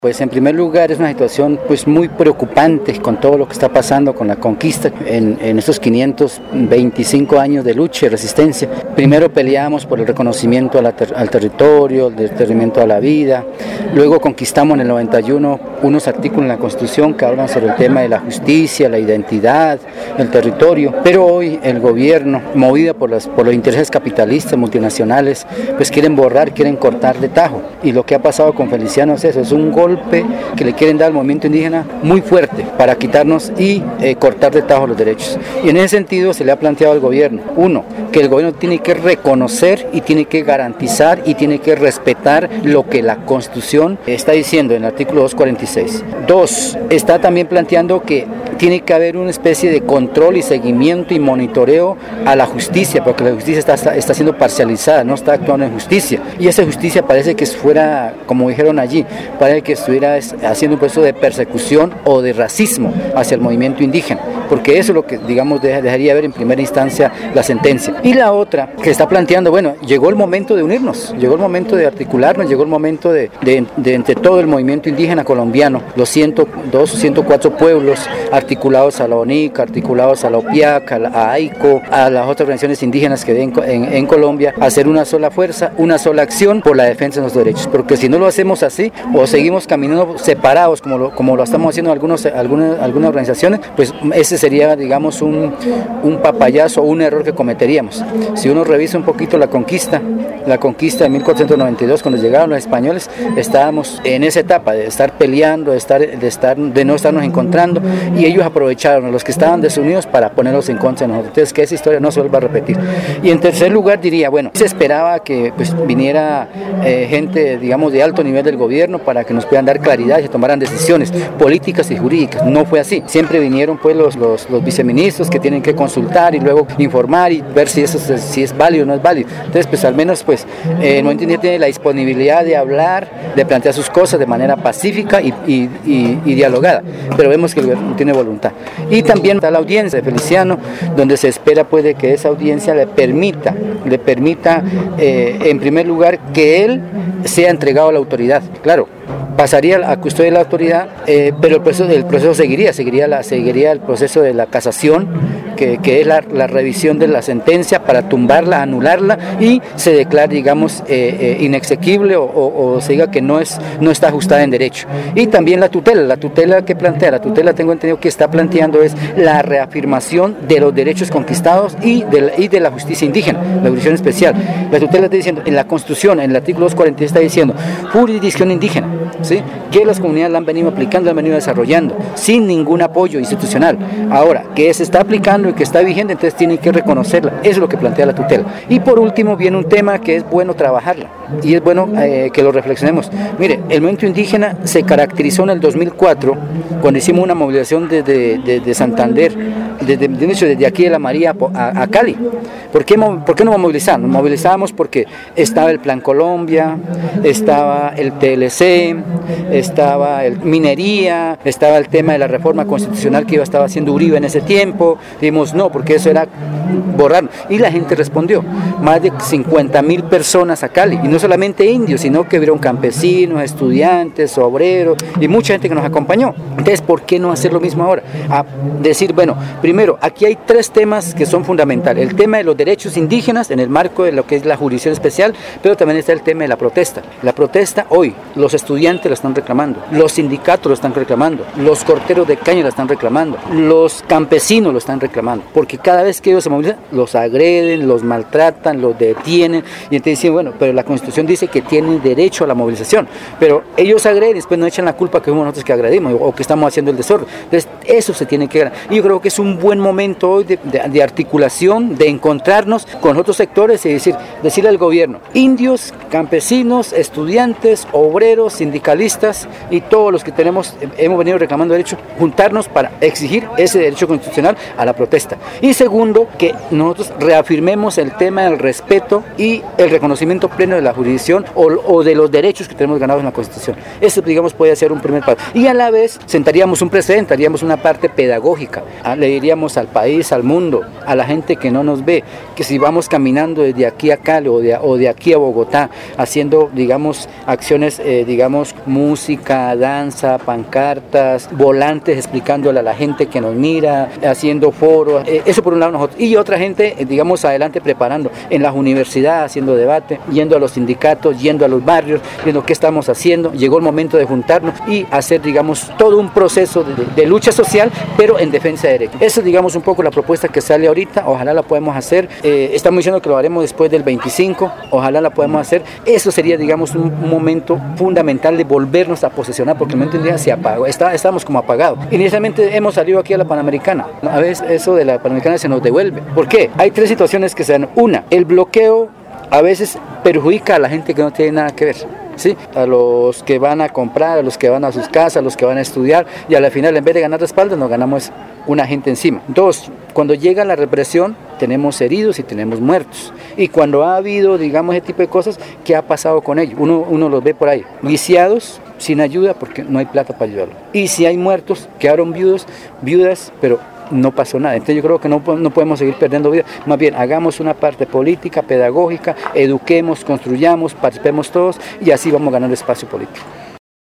Pues en primer lugar es una situación pues muy preocupante con todo lo que está pasando con la conquista en estos 525 años de lucha y resistencia. Primero peleamos por el reconocimiento al territorio, el detenimiento a la vida, luego conquistamos en el 91 unos artículos en la Constitución que hablan sobre el tema de la justicia, la identidad, el territorio, pero hoy el gobierno, movido por los intereses capitalistas multinacionales, pues quieren borrar, quieren cortar de tajo, y lo que ha pasado con Feliciano es eso, es un golpe que le quieren dar al movimiento indígena muy fuerte para quitarnos y cortar de tajo los derechos. Y en ese sentido se le ha planteado al gobierno, uno, que el gobierno tiene que reconocer y tiene que garantizar y tiene que respetar lo que la Constitución está diciendo en el artículo 246. Dos, está también planteando que tiene que haber una especie de control y seguimiento y monitoreo a la justicia, porque la justicia está siendo parcializada, no está actuando en justicia. Y esa justicia parece que fuera, como dijeron allí, parece que estuviera haciendo un proceso de persecución o de racismo hacia el movimiento indígena, porque eso es lo que, digamos, dejaría ver en primera instancia la sentencia. Y la otra que está planteando, bueno, llegó el momento de unirnos, llegó el momento de articularnos, llegó el momento de entre todo el movimiento indígena colombiano, los 102 o 104 pueblos articulados a la ONIC, articulados a la OPIAC, a la AICO, a las otras organizaciones indígenas que hay en Colombia, hacer una sola fuerza, una sola acción por la defensa de los derechos, porque si no lo hacemos así, o seguimos caminando separados como lo estamos haciendo algunas organizaciones, pues ese sería, digamos, un papayazo o un error que cometeríamos. Si uno revisa un poquito la conquista de 1492, cuando llegaron los españoles, estábamos en esa etapa de estar peleando, de no estarnos encontrando, y ellos aprovecharon a los que estaban desunidos para ponerlos en contra de nosotros. Entonces, que esa historia no se vuelva a repetir. Y en tercer lugar diría, bueno, se esperaba que pues viniera gente, digamos, de alto nivel del gobierno para que nos puedan dar claridad y se tomaran decisiones políticas y jurídicas. No fue así. Siempre vinieron pues los viceministros que tienen que consultar y luego informar y ver si es válido o no es válido. Entonces, pues al menos pues el movimiento indígena tiene la disponibilidad de hablar, de plantear sus cosas de manera pacífica y dialogada, pero vemos que el gobierno no tiene voluntad. Y también está la audiencia de Feliciano, donde se espera pues de que esa audiencia le permita en primer lugar que él sea entregado a la autoridad. Claro, pasaría a custodia de la autoridad, pero el proceso seguiría el proceso de la casación, que es la revisión de la sentencia para tumbarla, anularla y se declara, digamos, inexequible o se diga que no está ajustada en derecho. Y también la tutela que plantea, tengo entendido que está planteando es la reafirmación de los derechos conquistados y de la justicia indígena, la jurisdicción especial. La tutela está diciendo, en la Constitución, en el artículo 240 está diciendo, jurisdicción indígena, ¿sí?, que las comunidades la han venido aplicando, la han venido desarrollando, sin ningún apoyo institucional. Ahora, que se está aplicando y que está vigente, entonces tienen que reconocerla. Eso es lo que plantea la tutela. Y por último viene un tema que es bueno trabajarla, y es bueno que lo reflexionemos. Mire, el movimiento indígena se caracterizó en el 2004, cuando hicimos una movilización desde Santander, desde aquí de La María a Cali. ¿Por qué nos movilizamos? Nos movilizábamos porque estaba el Plan Colombia, estaba el TLC, estaba el minería, estaba el tema de la reforma constitucional que estaba haciendo Uribe en ese tiempo. Dijimos no, porque eso era borrar. Y la gente respondió. Más de 50,000 personas a Cali, y no solamente indios, sino que vieron campesinos, estudiantes, obreros y mucha gente que nos acompañó. Entonces, ¿por qué no hacer lo mismo ahora? A decir, bueno, primero, aquí hay 3 temas que son fundamentales. El tema de los derechos indígenas en el marco de lo que es la jurisdicción especial, pero también está el tema de la protesta. La protesta hoy, los estudiantes la están reclamando, los sindicatos lo están reclamando, los corteros de caña la están reclamando, los campesinos lo están reclamando, porque cada vez que ellos se movilizan, los agreden, los maltratan, los detienen, y entonces dicen, bueno, pero la Constitución dice que tienen derecho a la movilización, pero ellos agreden, después nos echan la culpa que fuimos nosotros que agredimos o que estamos haciendo el desorden. Entonces, eso se tiene que ganar. Y yo creo que es un buen momento hoy de articulación, de encontrarnos con otros sectores y decirle al gobierno, indios, campesinos, estudiantes, obreros, sindicalistas y todos los que hemos venido reclamando derecho, juntarnos para exigir ese derecho constitucional a la protesta. Y segundo, que nosotros reafirmemos el tema del respeto y el reconocimiento pleno de la jurisdicción o de los derechos que tenemos ganados en la Constitución. Eso, digamos, puede ser un primer paso. Y a la vez sentaríamos un precedente, haríamos una parte pedagógica. Le diríamos al país, al mundo, a la gente que no nos ve, que si vamos caminando desde aquí a Cali o de aquí a Bogotá, haciendo, digamos, acciones, digamos, música, danza, pancartas, volantes explicándole a la gente que nos mira, haciendo foros, eso por un lado nosotros. Y otra gente, digamos, adelante preparando en las universidades, haciendo debate, yendo a los sindicatos, yendo a los barrios, viendo qué estamos haciendo. Llegó el momento de juntarnos y hacer, digamos, todo un proceso de lucha social, pero en defensa de derechos. Esa es, digamos, un poco la propuesta que sale ahorita. Ojalá la podamos hacer. Estamos diciendo que lo haremos después del 25. Ojalá la podamos hacer. Eso sería, digamos, un momento fundamental de volvernos a posesionar, porque el momento en día se apagó. Estábamos como apagados. Inicialmente hemos salido aquí a la Panamericana. A veces eso de la Panamericana se nos devuelve. ¿Por qué? Hay tres situaciones que se dan. Una, el bloqueo a veces perjudica a la gente que no tiene nada que ver. ¿Sí? A los que van a comprar, a los que van a sus casas, a los que van a estudiar, y a la final, en vez de ganar respaldo, nos ganamos una gente encima. Dos, cuando llega la represión, tenemos heridos y tenemos muertos. Y cuando ha habido, digamos, ese tipo de cosas, ¿qué ha pasado con ellos? Uno los ve por ahí, viciados, sin ayuda, porque no hay plata para ayudarlos. Y si hay muertos, quedaron viudas, pero no pasó nada. Entonces yo creo que no podemos seguir perdiendo vida. Más bien, hagamos una parte política, pedagógica, eduquemos, construyamos, participemos todos, y así vamos a ganar espacio político.